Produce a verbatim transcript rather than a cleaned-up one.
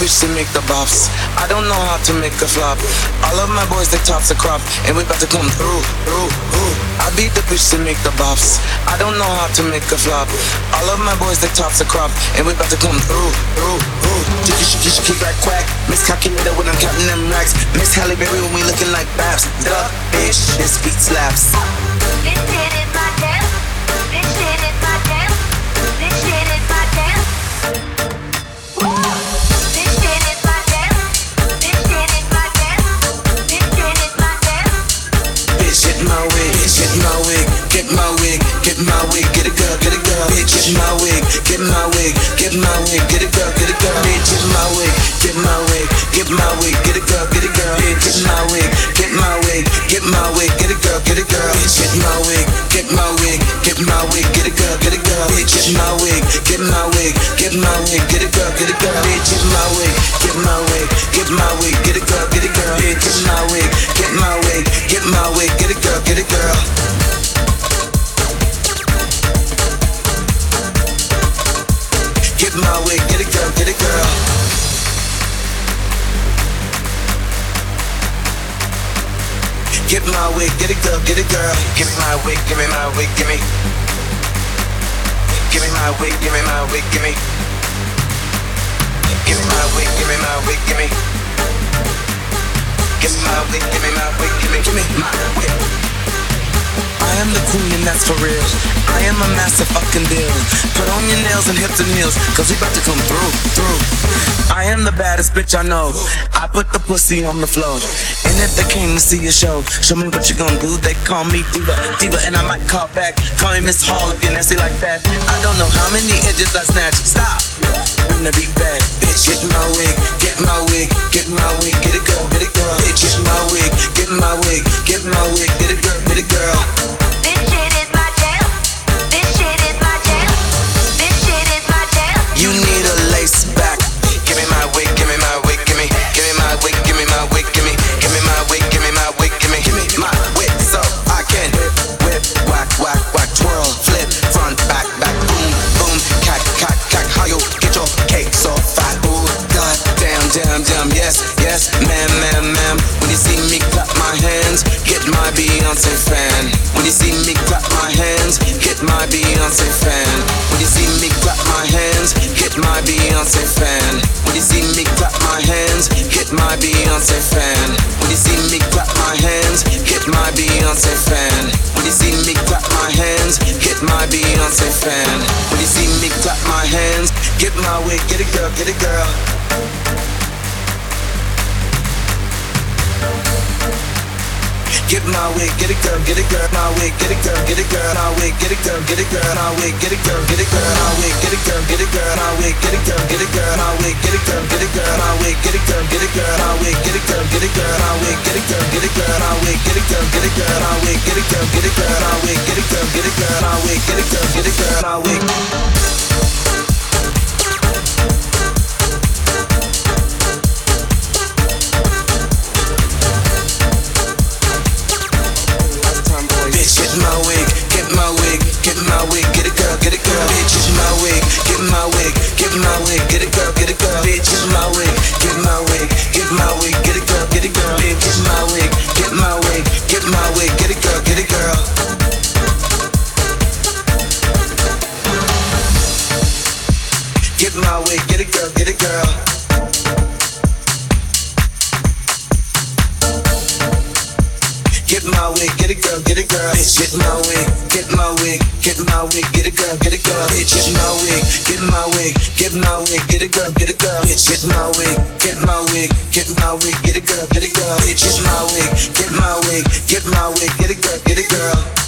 bitch to make the bops. I don't know how to make a flop. All of my boys, they tops a crop, and we about to come through, through, through. I beat the bitch to make the bops. I don't know how to make a flop. All of my boys, they tops a crop, and we about to come through, through, through. Jiggy, shiki, shiki, like quack. Miss Calculator when I'm counting them racks. Miss Halle Berry when we looking like Babs. Duh, bitch, this beat slaps. This shit is my jam. This shit is my jam. This shit is my jam. This shit is my jam. This shit is my jam. This shit is my jam. Bitch, hit my wig, bitch, hit my wig, get my wig, get my wig, get a girl, get a girl. Bitch, hit my wig, get my wig, get my wig, get a girl, get a girl. Bitch, hit my wig, get my wig, get my wig, get a girl, get a girl. Bitch, hit my wig, get my wig, get my wig, get a girl, get a girl. Bitch, hit my wig, get my wig, get my wig, get a girl, get a girl. Bitch, hit my wig, get my wig, get my wig, get a girl, get a girl. Bitch, hit my wig, get my wig, get my wig, get a girl, get a girl. Bitch, hit my wig, get my wig, get my wig, get a girl, get a girl. Get my wig, get a girl, get a girl. Get my wig, get a girl, get a girl. Give me my wig, give me my wig, give me. Give me my wig, give me my wig, give me. Give me my wig, give me my wig, give me. Give me my wig, give me my wig, give me. Give me my wig. I am the queen and that's for real. I am a massive fucking deal. Put on your nails and hips and heels, cause we about to come through, through. I am the baddest bitch I know. I put the pussy on the floor. And if they came to see a show, show me what you gonna do. They call me diva, diva, and I might call back. Call me Miss Hall if you're nasty like that. I don't know how many edges I snatch. Stop, bring the beat back. Bitch, get my wig, get my wig, get my wig, get a girl, get a girl. Bitch, get my wig, get my wig, get my wig, get a girl, get a girl. This shit is my jam. This shit is my jam. This shit is my jam. You need a lace back. Give me my wig, give me my wig, give me. Give me my wig, give me my wig, give me. Give me my wig, give me my wig, give me. Give me my wig so I can whip, whack, whack, whack, twirl, flip, front, back, back, boom, boom, cack, cack, cack. How you get your cake so fat? Ooh, god damn, damn, damn, yes, yes, ma'am, ma'am, ma'am. When you see me clap my hands, get my Beyonce fan. When you see me clap my hands, get my Beyonce fan. When you see me clap my hands, get my Beyonce fan. When you see me clap my hands, get my Beyonce fan. When you see me clap my hands, get my Beyonce fan. When you see me clap my hands, get my Beyonce fan. When you see me clap my hands, get my wig, get a girl, get a girl. Get my wig, get a girl, get a girl, my wig, get a girl, get a girl, my wig, get a girl, get a girl, my wig, get a girl, get a girl, my wig, get a girl, get a girl, my wig, get a girl, get a girl, my wig, get a girl, get a girl, my wig, get a girl, get a girl, my wig, get a girl, get a girl, my wig, get a girl, get a girl, my wig, get a girl, get a girl, my wig, get a girl, get a girl, my wig, get a girl, get a girl, my wig, get a girl, get a girl, my wig. Bitch, get my wig, get my wig, get my wig, get a girl, get a girl. Bitch, get my wig, get my wig, get my wig, get a girl, get a girl. Bitch, get my wig, get my wig, get my wig, get a girl, get a girl. Bitch, get my wig, get my wig, get my wig, get a girl, get a girl. Get my wig, get a girl, get a girl. Get my wig, get a girl, get a girl. Bitch, get my wig, get my wig, get my wig, get a girl, get a girl. Bitch, get my wig, get my wig, get my wig, get a girl, get a girl. Bitch, get my wig, get my wig, get my wig, get a girl, get a girl. Bitch, get my wig, get my wig, get my wig, get a girl, get a girl.